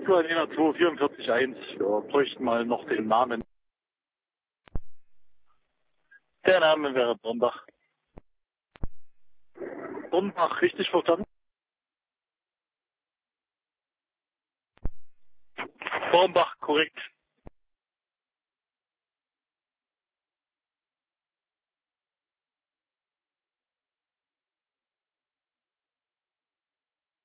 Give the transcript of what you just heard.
Ukrainer 2441. Wir bräuchten mal noch den Namen. Der Name wäre Dornbach. Dornbach, richtig verstanden? Dornbach, korrekt.